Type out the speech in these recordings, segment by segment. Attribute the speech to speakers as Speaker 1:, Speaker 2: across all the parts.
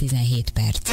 Speaker 1: 17 perc.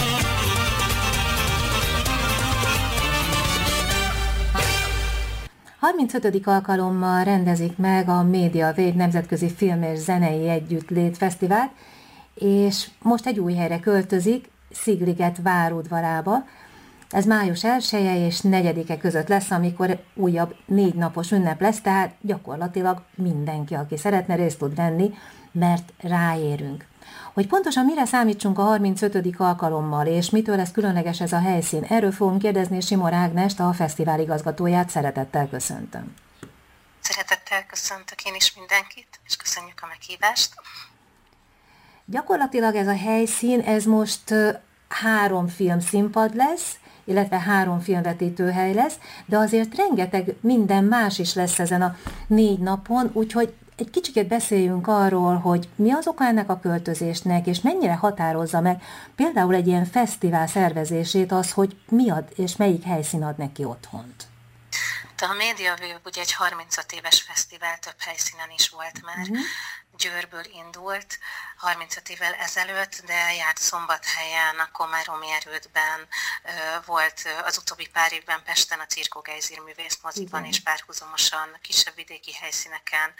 Speaker 2: A 35. alkalommal rendezik meg a Media Wave Nemzetközi Film és Zenei Együttlét Fesztivált, és most egy új helyre költözik, Szigliget várudvarába. Ez május 1-e és 4-e között lesz, amikor újabb 4 napos ünnep lesz, tehát gyakorlatilag mindenki, aki szeretne, részt tud venni, mert ráérünk. Hogy pontosan mire számítsunk a 35. alkalommal, és mitől lesz különleges ez a helyszín, erről fogunk kérdezni Simor Ágnest, a fesztivál igazgatóját. Szeretettel köszöntöm.
Speaker 3: Szeretettel köszöntök én is mindenkit, és köszönjük a meghívást.
Speaker 2: Gyakorlatilag ez a helyszín, ez most 3 filmszínpad lesz, illetve 3 filmvetítőhely lesz, de azért rengeteg minden más is lesz ezen a 4 napon, úgyhogy egy kicsit beszéljünk arról, hogy mi az oka ennek a költözésnek, és mennyire határozza meg például egy ilyen fesztivál szervezését az, hogy mi ad és melyik helyszín ad neki otthont.
Speaker 3: A Media Wave ugye egy 35 éves fesztivál, több helyszínen is volt már. Győrből indult 35 évvel ezelőtt, de járt Szombathelyen, a Komáromi Erődben, volt az utóbbi pár évben Pesten a Cirko Gejzír művészmoziban, és párhuzamosan kisebb vidéki helyszíneken,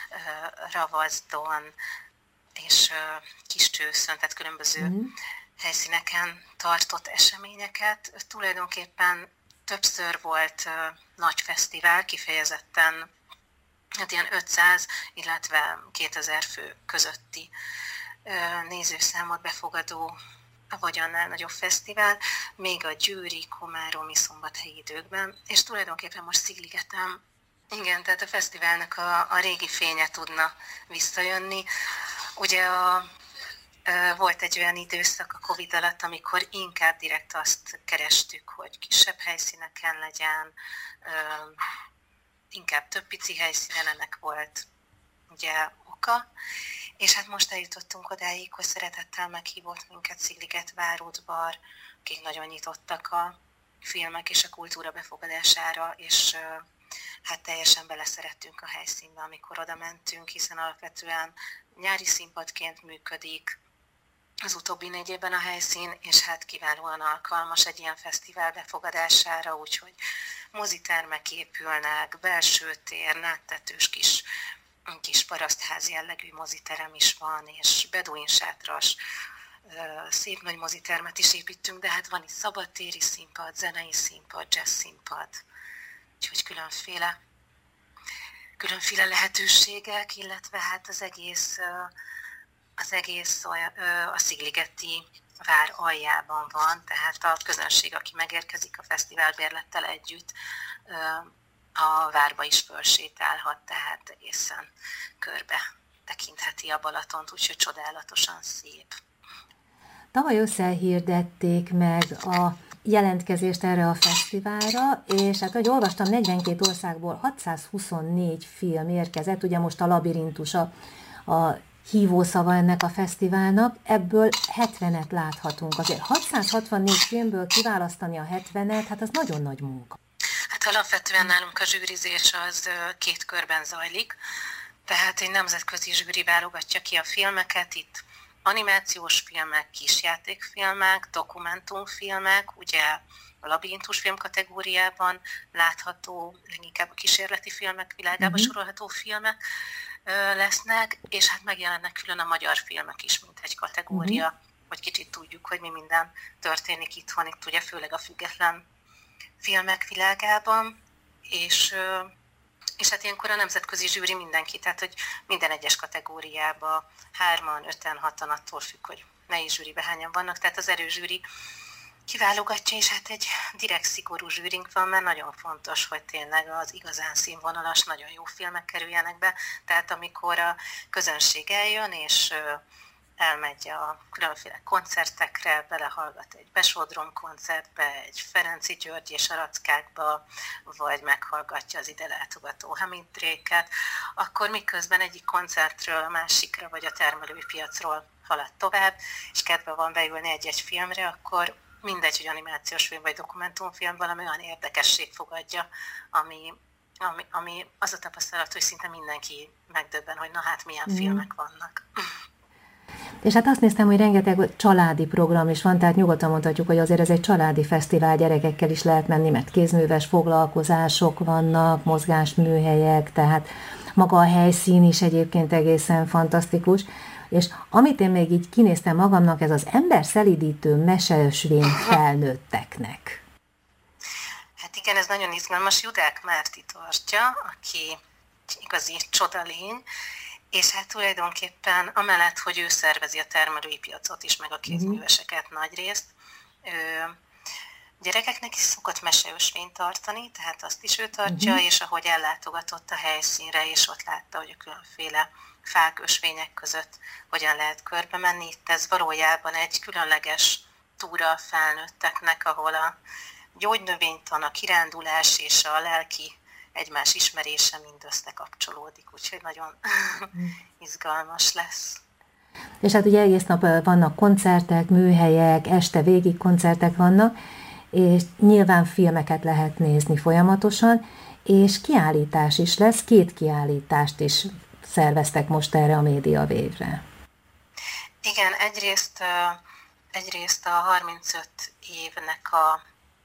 Speaker 3: Ravazdon és Kiscsőszön, tehát különböző helyszíneken tartott eseményeket. Tulajdonképpen többször volt nagy fesztivál, kifejezetten hát ilyen 500, illetve 2000 fő közötti nézőszámot befogadó, vagy annál nagyobb fesztivál, még a győri, komáromi, szombathelyi időkben, és tulajdonképpen most Szigligeten, igen, tehát a fesztiválnak a régi fénye tudna visszajönni. Ugye volt egy olyan időszak a Covid alatt, amikor inkább direkt azt kerestük, hogy kisebb helyszíneken legyen, inkább több pici helyszínen, ennek volt ugye oka, és hát most eljutottunk odáig, hogy szeretettel meghívott minket Szigliget várudvar, akik nagyon nyitottak a filmek és a kultúra befogadására, és hát teljesen beleszerettünk a helyszínbe, amikor oda mentünk, hiszen alapvetően nyári színpadként működik az utóbbi 4 évben a helyszín, és hát kiválóan alkalmas egy ilyen fesztivál befogadására, úgyhogy mozitermek épülnek, belső tér, náttetős kis parasztház jellegű moziterem is van, és beduin sátras, szép nagy mozitermet is építünk, de hát van itt szabadtéri színpad, zenei színpad, jazz színpad, úgyhogy különféle lehetőségek, illetve hát az egész a szigligeti vár aljában van, tehát a közönség, aki megérkezik a fesztiválbérlettel együtt, a várba is fölsétálhat, tehát egészen körbe tekintheti a Balatont, úgyhogy csodálatosan szép.
Speaker 2: Tavaly ősszel hirdették meg a jelentkezést erre a fesztiválra, és hát, ahogy olvastam, 42 országból 624 film érkezett, ugye most a Labirintus a hívószava ennek a fesztiválnak, ebből 70-et láthatunk. Azért 664 filmből kiválasztani a 70-et, hát az nagyon nagy munka.
Speaker 3: Hát alapvetően nálunk a zsűrizés az 2 körben zajlik, tehát egy nemzetközi zsűri válogatja ki a filmeket, itt animációs filmek, kisjátékfilmek, dokumentumfilmek, ugye a Labirintus film kategóriában látható, leginkább a kísérleti filmek világába sorolható filmek lesznek, és hát megjelennek külön a magyar filmek is, mint egy kategória, hogy kicsit tudjuk, hogy mi minden történik itthon, itt ugye főleg a független filmek világában, és hát ilyenkor a nemzetközi zsűri mindenki, tehát hogy minden egyes kategóriába 3-an, 5-en, 6-an, attól függ, hogy mely zsűribe hányan vannak, tehát az erőzsűri kiválogatja, és hát egy direkt szigorú zsűrink van, mert nagyon fontos, hogy tényleg az igazán színvonalas, nagyon jó filmek kerüljenek be, tehát amikor a közönség eljön, és elmegy a különféle koncertekre, belehallgat egy Besodrom koncertbe, egy Ferenci György és a Rackákba, vagy meghallgatja az ide látogató Hamidréket, akkor miközben egyik koncertről a másikra, vagy a termelői piacról halad tovább, és kedve van beülni egy-egy filmre, akkor mindegy, hogy animációs film vagy dokumentumfilm, valami olyan érdekesség fogadja, ami az a tapasztalat, hogy szinte mindenki megdöbben, hogy na hát milyen filmek vannak.
Speaker 2: És hát azt néztem, hogy rengeteg családi program is van, tehát nyugodtan mondhatjuk, hogy azért ez egy családi fesztivál, gyerekekkel is lehet menni, mert kézműves foglalkozások vannak, mozgásműhelyek, tehát maga a helyszín is egyébként egészen fantasztikus. És amit én még így kinéztem magamnak, ez az emberszelídítő meseösvény felnőtteknek.
Speaker 3: Hát igen, ez nagyon izgalmas. Judák Márti tartja, aki igazi csodalény, és hát tulajdonképpen amellett, hogy ő szervezi a termelői piacot is, meg a kézműveseket nagyrészt, gyerekeknek is szokott meseösvényt tartani, tehát azt is ő tartja, és ahogy ellátogatott a helyszínre, és ott látta, hogy a különféle fák, ösvények között hogyan lehet körbe menni. Itt ez valójában egy különleges túra a felnőtteknek, ahol a gyógynövénytan, a kirándulás és a lelki egymás ismerése mind összekapcsolódik, úgyhogy nagyon izgalmas lesz.
Speaker 2: És hát ugye egész nap vannak koncertek, műhelyek, este végig koncertek vannak, és nyilván filmeket lehet nézni folyamatosan, és kiállítás is lesz, 2 kiállítást is szerveztek most erre a Média Wave-re.
Speaker 3: Igen, egyrészt a 35 évnek a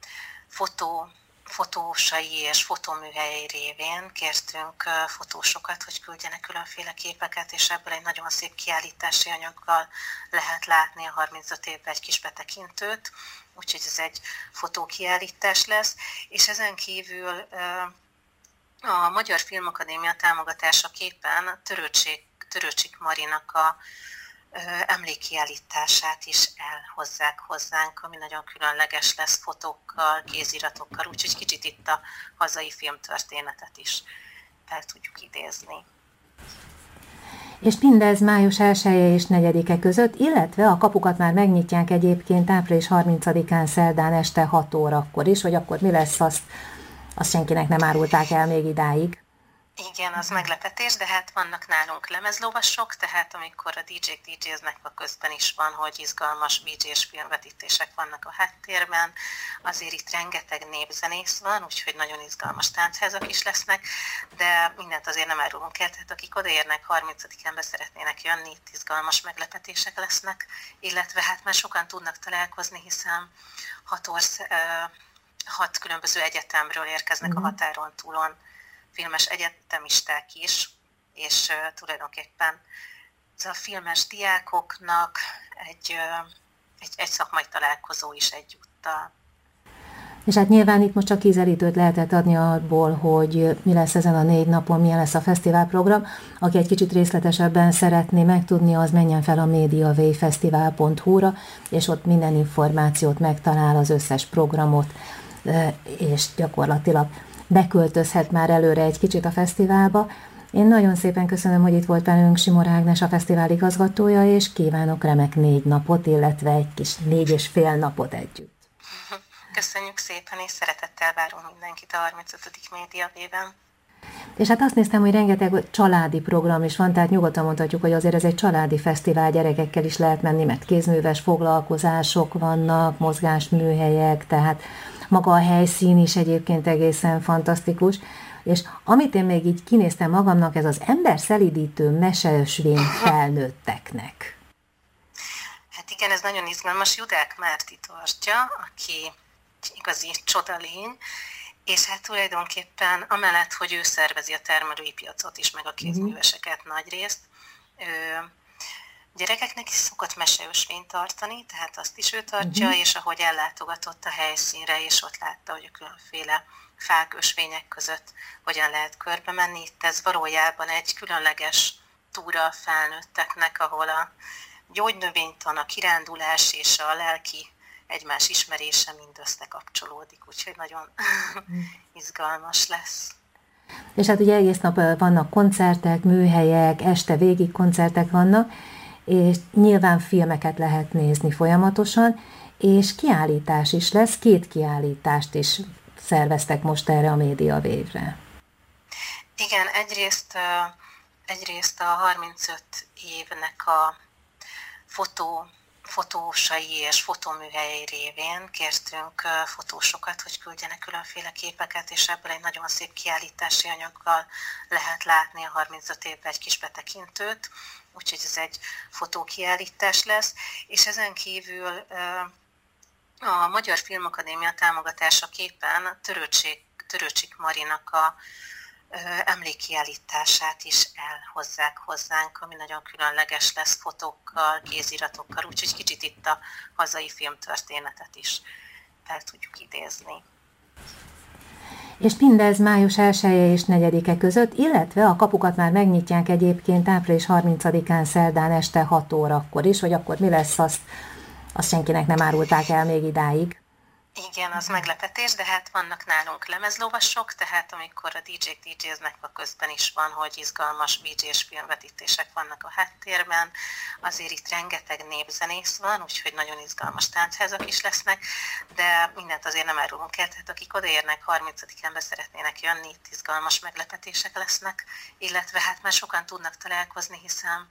Speaker 3: fotósai és fotóműhelyei révén kértünk fotósokat, hogy küldjenek különféle képeket, és ebből egy nagyon szép kiállítási anyaggal lehet látni a 35 évben egy kis betekintőt, úgyhogy ez egy fotókiállítás lesz, és ezen kívül a Magyar Filmakadémia támogatásaképpen a Törőcsik Marinak a emlékkiállítását is elhozzák hozzánk, ami nagyon különleges lesz fotókkal, kéziratokkal, úgyhogy kicsit itt a hazai filmtörténetet is el tudjuk idézni.
Speaker 2: És mindez május 1-e és 4-e között, illetve a kapukat már megnyitják egyébként április 30-án szerdán este 6 órakor is, hogy akkor mi lesz, azt senkinek nem árulták el még idáig.
Speaker 3: Igen, az meglepetés, de hát vannak nálunk lemezlovasok, tehát amikor a DJ-k DJ-znek, a közben is van, hogy izgalmas VJ-s filmvetítések vannak a háttérben, azért itt rengeteg népzenész van, úgyhogy nagyon izgalmas táncházak is lesznek, de mindent azért nem árulunk el, tehát akik odaérnek 30-án be szeretnének jönni, itt izgalmas meglepetések lesznek, illetve hát már sokan tudnak találkozni, hiszen 6 különböző egyetemről érkeznek a határon túlon filmes egyetemisták is, és tulajdonképpen ez a filmes diákoknak egy szakmai találkozó is egyúttal.
Speaker 2: És hát nyilván itt most csak ízelítőt lehetett adni abból, hogy mi lesz ezen a 4 napon, milyen lesz a fesztiválprogram. Aki egy kicsit részletesebben szeretné megtudni, az menjen fel a mediawayfestival.hu-ra, és ott minden információt megtalál, az összes programot, és gyakorlatilag beköltözhet már előre egy kicsit a fesztiválba. Én nagyon szépen köszönöm, hogy itt volt velünk Simor Ágnes, a fesztivál igazgatója, és kívánok remek 4 napot, illetve egy kis 4,5 napot együtt.
Speaker 3: Köszönjük szépen, és szeretettel várunk mindenkit a 35. Média Wave-en.
Speaker 2: És hát azt néztem, hogy rengeteg családi program is van, tehát nyugodtan mondhatjuk, hogy azért ez egy családi fesztivál, gyerekekkel is lehet menni, mert kézműves foglalkozások vannak, mozgásműhelyek, tehát maga a helyszín is egyébként egészen fantasztikus. És amit én még így kinéztem magamnak, ez az emberszelídítő meseösvény felnőtteknek.
Speaker 3: Hát igen, ez nagyon izgalmas. Judák Márti tartja, aki igazi csodalény, és hát tulajdonképpen amellett, hogy ő szervezi a termelői piacot is, meg a kézműveseket nagyrészt, gyerekeknek is szokott meseösvényt tartani, tehát azt is ő tartja, és ahogy ellátogatott a helyszínre, és ott látta, hogy a különféle fák, ösvények között hogyan lehet körbe menni. Itt ez valójában egy különleges túra a felnőtteknek, ahol a gyógynövénytan, a kirándulás és a lelki egymás ismerése mind összekapcsolódik, úgyhogy nagyon izgalmas lesz.
Speaker 2: És hát ugye egész nap vannak koncertek, műhelyek, este végig koncertek vannak, és nyilván filmeket lehet nézni folyamatosan, és kiállítás is lesz, 2 kiállítást is szerveztek most erre a Média Wave-re.
Speaker 3: Igen, egyrészt a 35 évnek a fotósai és fotóműhelyei révén kértünk fotósokat, hogy küldjenek különféle képeket, és ebből egy nagyon szép kiállítási anyaggal lehet látni a 35 évbe egy kis betekintőt, úgyhogy ez egy fotókiállítás lesz, és ezen kívül a Magyar Filmakadémia támogatásaképpen Törőcsik Marinak a emlékkiállítását is elhozzák hozzánk, ami nagyon különleges lesz fotókkal, kéziratokkal, úgyhogy kicsit itt a hazai filmtörténetet is fel tudjuk idézni.
Speaker 2: És mindez május 1-e és 4-e között, illetve a kapukat már megnyitják egyébként április 30-án szerdán este 6 órakor is, hogy akkor mi lesz, azt senkinek nem árulták el még idáig.
Speaker 3: Igen, az meglepetés, de hát vannak nálunk lemezlovasok, tehát amikor a DJ-k DJ-znek, a közben is van, hogy izgalmas VJ-s filmvetítések vannak a háttérben, azért itt rengeteg népzenész van, úgyhogy nagyon izgalmas táncházak is lesznek, de mindent azért nem árulunk el, tehát akik odaérnek 30-án be szeretnének jönni, itt izgalmas meglepetések lesznek, illetve hát már sokan tudnak találkozni, hiszen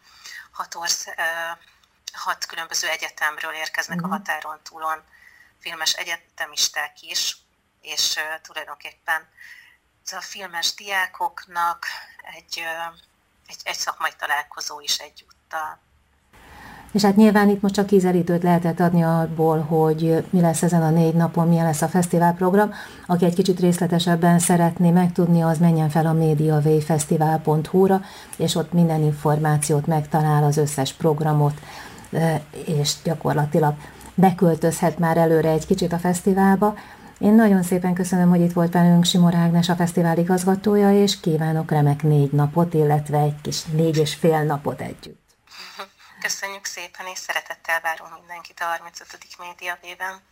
Speaker 3: 6 különböző egyetemről érkeznek a határon túlon filmes egyetemisták is, és tulajdonképpen ez a filmes diákoknak egy szakmai találkozó is egyúttal.
Speaker 2: És hát nyilván itt most csak ízelítőt lehetett adni abból, hogy mi lesz ezen a 4 napon, milyen lesz a fesztiválprogram. Aki egy kicsit részletesebben szeretné megtudni, az menjen fel a mediawayfestival.hu-ra, és ott minden információt megtalál, az összes programot, és gyakorlatilag beköltözhet már előre egy kicsit a fesztiválba. Én nagyon szépen köszönöm, hogy itt volt velünk Simor Ágnes, a fesztivál igazgatója, és kívánok remek 4 napot, illetve egy kis 4,5 napot együtt.
Speaker 3: Köszönjük szépen, és szeretettel várunk mindenkit a 35. Médiawayben.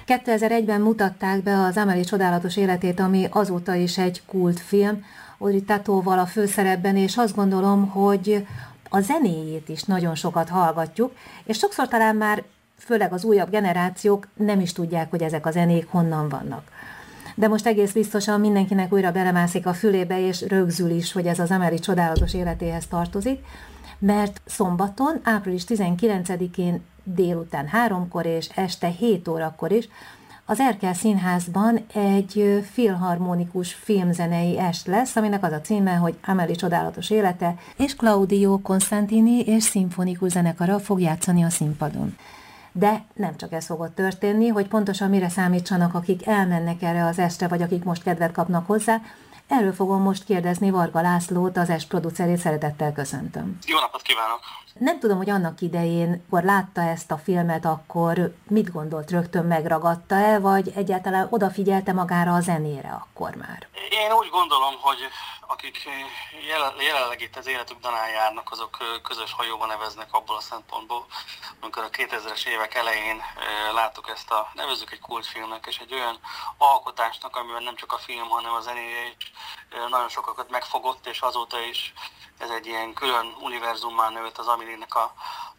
Speaker 2: 2001-ben mutatták be az Amélie csodálatos életét, ami azóta is egy kultfilm, Audrey Tautou-val a főszerepben, és azt gondolom, hogy a zenéjét is nagyon sokat hallgatjuk, és sokszor talán már főleg az újabb generációk nem is tudják, hogy ezek a zenék honnan vannak. De most egész biztosan mindenkinek újra belemászik a fülébe, és rögzül is, hogy ez az Amélie csodálatos életéhez tartozik, mert szombaton, április 19-én délután 3-kor és este 7 órakor is az Erkel Színházban egy filharmonikus filmzenei est lesz, aminek az a címe, hogy Amélie csodálatos élete, és Claudio Constantini és szimfonikus zenekara fog játszani a színpadon. De nem csak ez fog ott történni, hogy pontosan mire számítsanak, akik elmennek erre az estre, vagy akik most kedvet kapnak hozzá. Erről fogom most kérdezni Varga Lászlót, az est producerét, szeretettel köszöntöm.
Speaker 1: Jó napot kívánok!
Speaker 2: Nem tudom, hogy annak idején, amikor látta ezt a filmet, akkor mit gondolt, rögtön megragadta-e, vagy egyáltalán odafigyelte magára a zenére akkor már?
Speaker 1: Én úgy gondolom, hogy akik jelenleg itt az életük danán járnak, azok közös hajóban neveznek abból a szempontból, amikor a 2000-es évek elején láttuk ezt a, nevezzük egy kultfilmnek, és egy olyan alkotásnak, amiben nem csak a film, hanem a zenéje is nagyon sokakat megfogott, és azóta is ez egy ilyen külön univerzummá nőtt az Amélie-nek a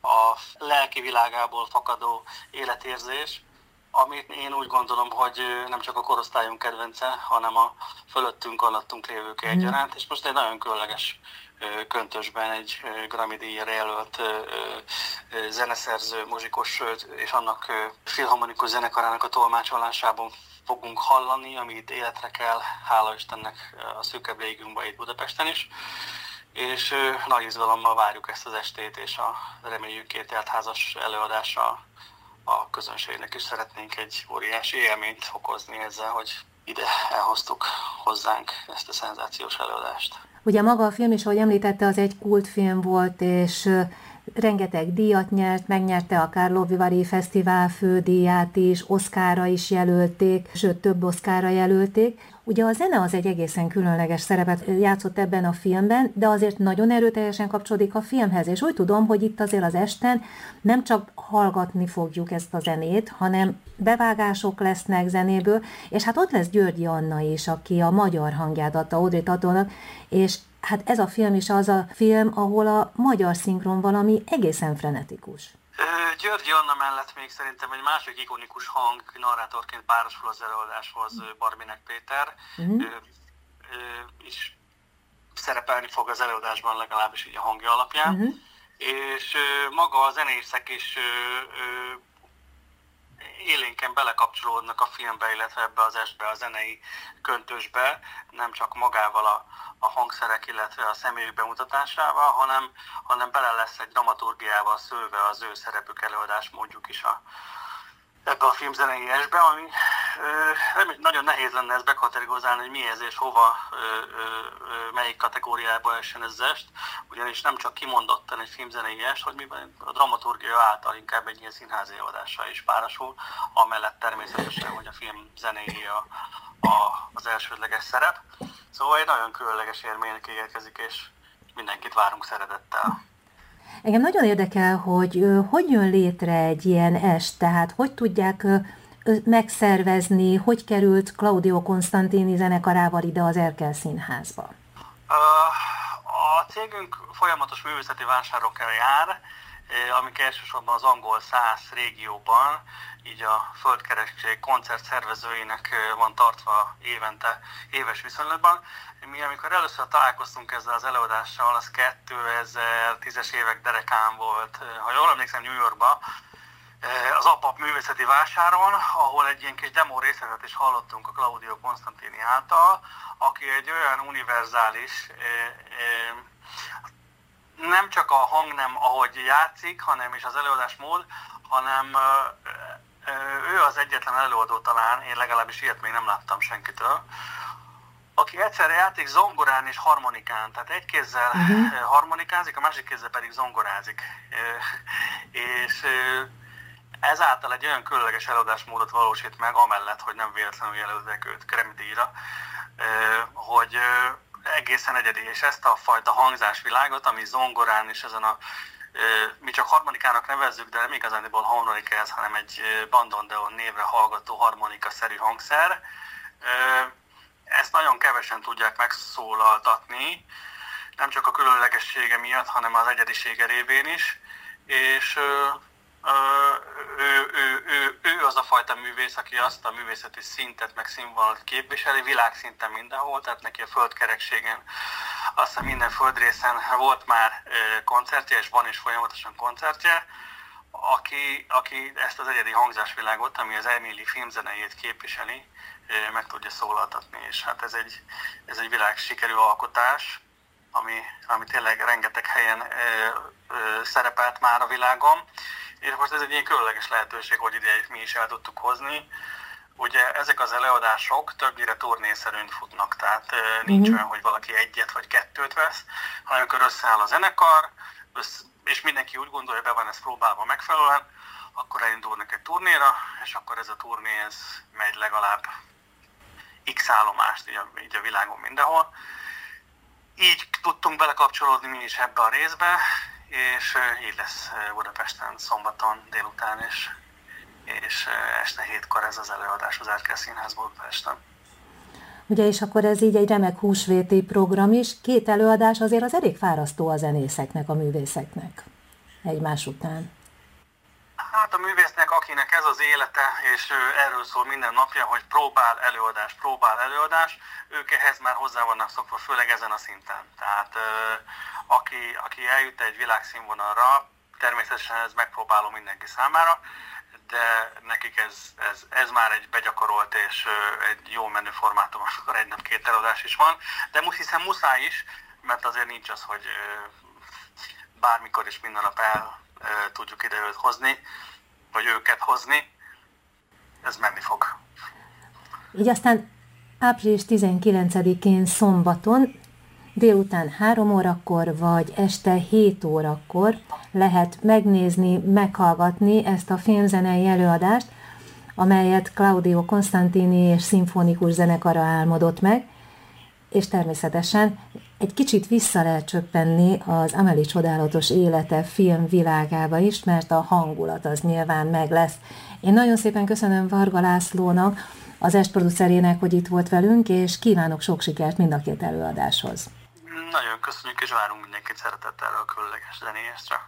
Speaker 1: lelki világából fakadó életérzés, amit én úgy gondolom, hogy nem csak a korosztályunk kedvence, hanem a fölöttünk, alattunk lévők egyaránt, és most egy nagyon különleges köntösben egy Grammy-díjra jelölt zeneszerző, muzsikus és annak filharmonikus zenekarának a tolmácsolásában fogunk hallani, ami itt életre kell, hála Istennek a szűkebb légünkben itt Budapesten is. És nagy izgalommal várjuk ezt az estét, és reméljük két teltházas előadással a közönségnek is szeretnénk egy óriási élményt okozni ezzel, hogy ide elhoztuk hozzánk ezt a szenzációs előadást.
Speaker 2: Ugye maga a film is, ahogy említette, az egy kultfilm volt, és rengeteg díjat nyert, megnyerte a Karlovy Vary Fesztivál fődíját is, Oscarra is jelölték, sőt több Oscarra jelölték. Ugye a zene az egy egészen különleges szerepet játszott ebben a filmben, de azért nagyon erőteljesen kapcsolódik a filmhez, és úgy tudom, hogy itt azért az esten nem csak hallgatni fogjuk ezt a zenét, hanem bevágások lesznek zenéből, és hát ott lesz Györgyi Anna is, aki a magyar hangját adta Audrey Tautou-nak, és hát ez a film is az a film, ahol a magyar szinkron valami egészen frenetikus.
Speaker 1: Györgyi Anna mellett még szerintem egy másik ikonikus hang narrátorként párosul az előadáshoz, Barbinek Péter. Is szerepelni fog az előadásban, legalábbis így a hangja alapján. És maga a zenészek is élénken belekapcsolódnak a filmbe, illetve ebbe az estbe, a zenei köntösbe, nem csak magával a hangszerek, illetve a személyük bemutatásával, hanem bele lesz egy dramaturgiával szőve az ő szerepük, előadásmódjuk is ebbe a filmzenei estbe, ami nagyon nehéz lenne ezt bekategorizálni, hogy mi ez és hova, melyik kategóriába essen ez est, ugyanis nem csak kimondottan egy filmzenei est, hogy miben a dramaturgia által inkább egy ilyen színházi előadással is párosul, amellett természetesen, hogy a film zenéi az elsődleges szerep. Szóval egy nagyon különleges élménynek érkezik, és mindenkit várunk szeretettel.
Speaker 2: Engem nagyon érdekel, hogy jön létre egy ilyen est, tehát hogy tudják megszervezni, hogy került Claudio Constantini zenekarával ide az Erkel Színházba?
Speaker 1: A cégünk folyamatos művészeti vásárokkal jár, amik elsősorban az angol száz régióban, így a Földkeresség koncertszervezőinek van tartva évente, éves viszonylatban. Mi amikor először találkoztunk ezzel az előadással, az 2010-es évek derekán volt, ha jól emlékszem, New Yorkban, az APAP művészeti vásáron, ahol egy ilyen kis demo részletet is hallottunk a Claudio Constantini által, aki egy olyan univerzális, nem csak a hangnem, ahogy játszik, hanem is az előadásmód, hanem ő az egyetlen előadó talán, én legalábbis ilyet még nem láttam senkitől, aki egyszerre játszik zongorán és harmonikán, tehát egy kézzel harmonikázik, a másik kézzel pedig zongorázik. És ezáltal egy olyan különleges előadásmódot valósít meg, amellett, hogy nem véletlenül jelöltek őt Grammy-díjra, hogy egészen egyedi, és ezt a fajta hangzásvilágot, ami zongorán és ezen a mi csak harmonikának nevezzük, de nem igazándiból harmonika ez, hanem egy bandoneon névre hallgató harmonika-szerű hangszer. Ezt nagyon kevesen tudják megszólaltatni, nem csak a különlegessége miatt, hanem az egyedisége révén is, és ő az a fajta művész, aki azt a művészeti szintet, meg színvonalat képviseli világszinten mindenhol, tehát neki a földkerekségen, aztán minden földrészen volt már koncertje, és van is folyamatosan koncertje, aki ezt az egyedi hangzásvilágot, ami az Emily filmzenejét képviseli, meg tudja szólaltatni, és hát ez egy világsikerű alkotás, ami tényleg rengeteg helyen szerepelt már a világon, és most ez egy ilyen különleges lehetőség, hogy ide mi is el tudtuk hozni. Ugye ezek az előadások többnyire turnészerűen futnak, tehát nincs olyan, hogy valaki egyet vagy kettőt vesz, hanem amikor összeáll a zenekar, és mindenki úgy gondolja, be van ez próbálva megfelelően, akkor elindulnak egy turnéra, és akkor ez a turné ez megy legalább x állomást így a világon mindenhol. Így tudtunk belekapcsolódni mi is ebbe a részbe, és így lesz Budapesten szombaton délután, és este 7-kor ez az előadás az Erkel Színházból Budapesten.
Speaker 2: Ugye, és akkor ez így egy remek húsvéti program is. 2 előadás azért az elég fárasztó a zenészeknek, a művészeknek egymás után.
Speaker 1: Hát a művésznek, akinek ez az élete, és erről szól minden napja, hogy próbál előadás, ők ehhez már hozzá vannak szokva, főleg ezen a szinten. Tehát aki eljut egy világszínvonalra, természetesen ez megpróbáló mindenki számára, de nekik ez már egy begyakorolt és egy jó menő formátum, akkor egy nap 2 előadás is van, de hiszen muszáj is, mert azért nincs az, hogy bármikor is minden nap tudjuk ide őt hozni, vagy őket hozni, ez menni fog.
Speaker 2: Így aztán április 19-én szombaton délután 3 órakor, vagy este 7 órakor lehet megnézni, meghallgatni ezt a filmzenei előadást, amelyet Claudio Constantini és szimfonikus zenekara álmodott meg, és természetesen egy kicsit vissza lehet csöppenni az Amélie csodálatos élete filmvilágába is, mert a hangulat az nyilván meg lesz. Én nagyon szépen köszönöm Varga Lászlónak, az est producerének, hogy itt volt velünk, és kívánok sok sikert mind a 2 előadáshoz.
Speaker 1: Nagyon köszönjük, és várunk mindenkit szeretettel a különleges zenéjesztre.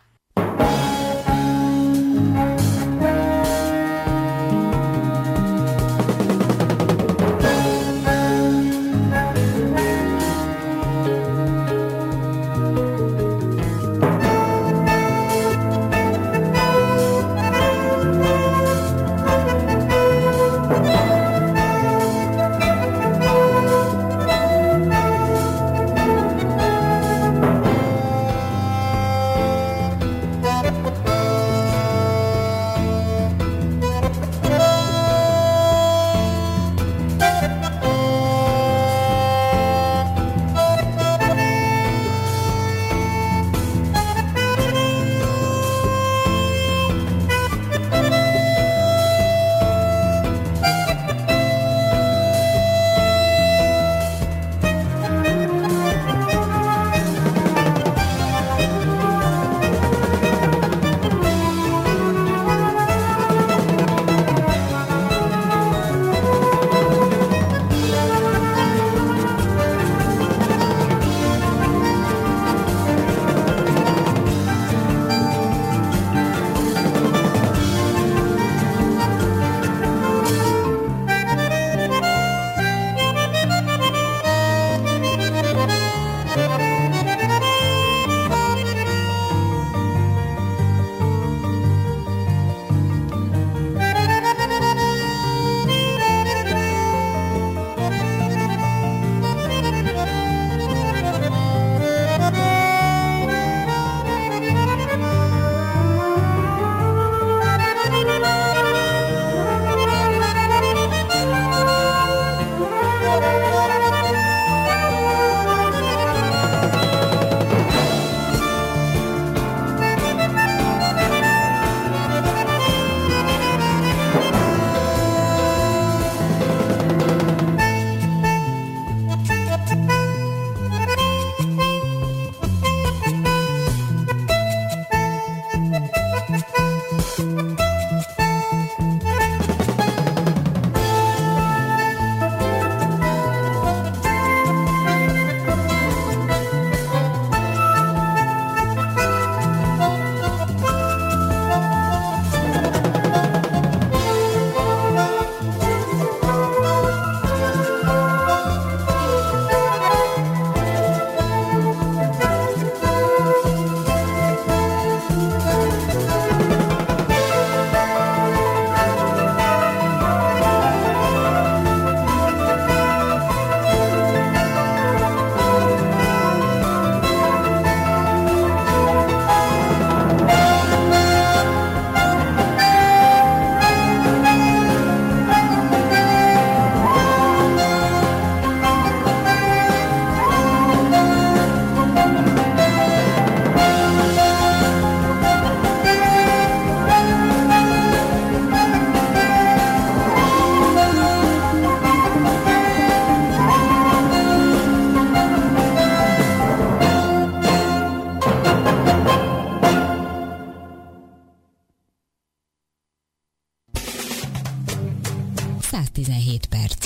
Speaker 4: 117 perc.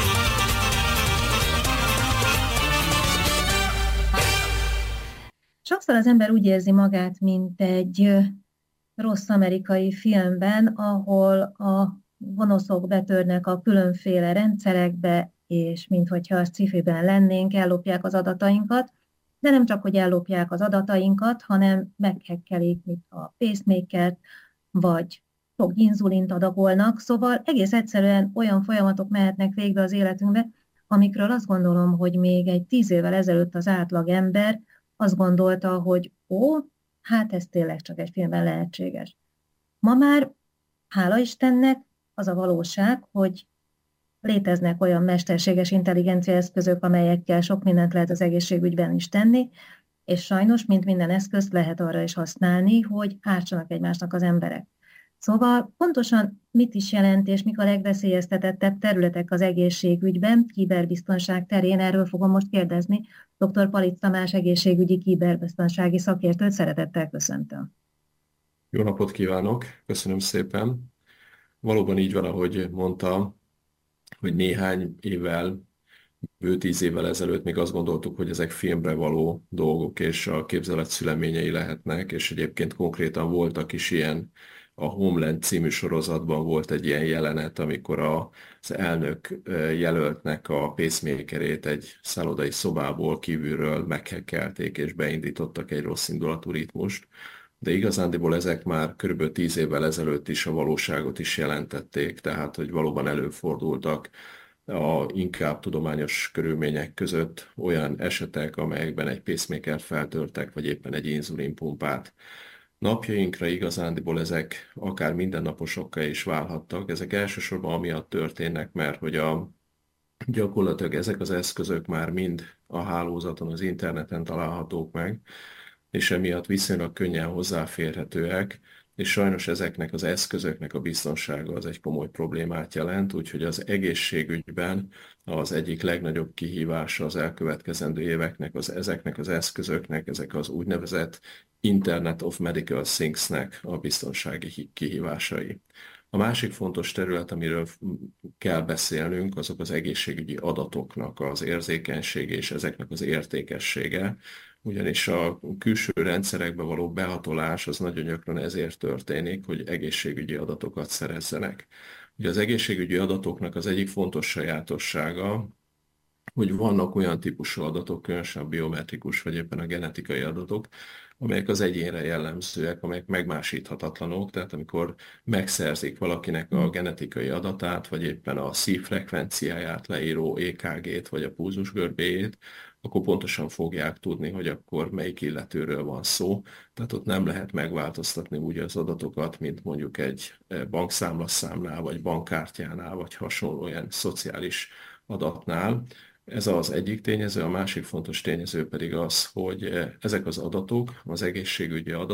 Speaker 2: Sokszor az ember úgy érzi magát, mint egy rossz amerikai filmben, ahol a gonoszok betörnek a különféle rendszerekbe, és minthogyha a sci-fiben lennénk, ellopják az adatainkat, de nem csak, hogy ellopják az adatainkat, hanem meghekkelik, mint a pacemakert, vagy sok inzulint adagolnak, szóval egész egyszerűen olyan folyamatok mehetnek végbe az életünkbe, amikről azt gondolom, hogy még egy 10 évvel ezelőtt az átlag ember azt gondolta, hogy hát ez tényleg csak egy filmben lehetséges. Ma már, hála Istennek, az a valóság, hogy léteznek olyan mesterséges intelligencia eszközök, amelyekkel sok mindent lehet az egészségügyben is tenni, és sajnos, mint minden eszközt lehet arra is használni, hogy ártsanak egymásnak az emberek. Szóval pontosan mit is jelent, és mik a legveszélyeztetettebb területek az egészségügyben, kiberbiztonság terén, erről fogom most kérdezni. Dr. Palics Tamás egészségügyi kiberbiztonsági szakértőt szeretettel köszöntöm.
Speaker 5: Jó napot kívánok, köszönöm szépen. Valóban így van, ahogy mondta, hogy néhány évvel, bő 10 évvel ezelőtt még azt gondoltuk, hogy ezek filmre való dolgok és a képzelet szüleményei lehetnek, és egyébként konkrétan voltak is ilyen. A Homeland című sorozatban volt egy ilyen jelenet, amikor az elnök jelöltnek a pacemakerét egy szállodai szobából kívülről meghekkelték és beindítottak egy rossz indulatú ritmust. De igazándiból ezek már kb. 10 évvel ezelőtt is a valóságot is jelentették, tehát hogy valóban előfordultak inkább tudományos körülmények között olyan esetek, amelyekben egy pacemakert feltörtek, vagy éppen egy inzulinpumpát. Napjainkra igazándiból ezek akár mindennaposokká is válhattak. Ezek elsősorban amiatt történnek, mert hogy gyakorlatilag ezek az eszközök már mind a hálózaton, az interneten találhatók meg, és emiatt viszonylag könnyen hozzáférhetőek, és sajnos ezeknek az eszközöknek a biztonsága az egy komoly problémát jelent, úgyhogy az egészségügyben az egyik legnagyobb kihívása az elkövetkezendő éveknek ezeknek az eszközöknek, ezek az úgynevezett Internet of Medical Things-nek a biztonsági kihívásai. A másik fontos terület, amiről kell beszélnünk, azok az egészségügyi adatoknak az érzékenysége és ezeknek az értékessége, ugyanis a külső rendszerekbe való behatolás az nagyon gyakran ezért történik, hogy egészségügyi adatokat szerezzenek. Ugye az egészségügyi adatoknak az egyik fontos sajátossága, hogy vannak olyan típusú adatok, különösen a biometrikus vagy éppen a genetikai adatok, amelyek az egyénre jellemzőek, amelyek megmásíthatatlanok, tehát amikor megszerzik valakinek a genetikai adatát, vagy éppen a szívfrekvenciáját leíró EKG-t, vagy a pulzusgörbéjét, akkor pontosan fogják tudni, hogy akkor melyik illetőről van szó. Tehát ott nem lehet megváltoztatni úgy az adatokat, mint mondjuk egy bankszámlaszámnál, vagy bankkártyánál, vagy hasonló ilyen szociális adatnál. Ez az egyik tényező, a másik fontos tényező pedig az, hogy ezek az adatok, az egészségügyi adatok,